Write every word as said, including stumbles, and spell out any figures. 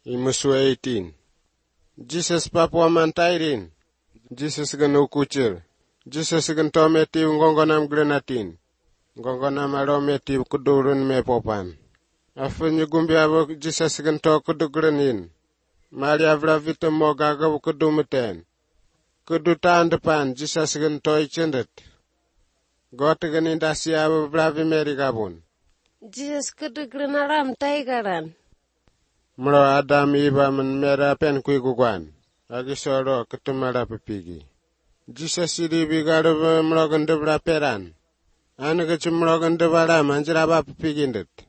Imusua eighteen. Jesus papua mantairin. Jesus gan ukuchir. Jesus gan tometiv ngongonam grenatin. Ngongonam arometiv kudurun me popan. Afunyi gumbi abo Jesus gan to kudugrenin. Maria vravita mogaga kudumeten. Kudutan depan Jesus gan to ichendet. Got gan indasi abo bravi merigabun. Jesus kudugrenaram taigaran. Mro Adam iba men mera pen kui guguan. Agi soro ketumara pepigi. Jesus iri bigaro mro gande bra peran. Anu kecum mro gande bara manjira ba pepigindet.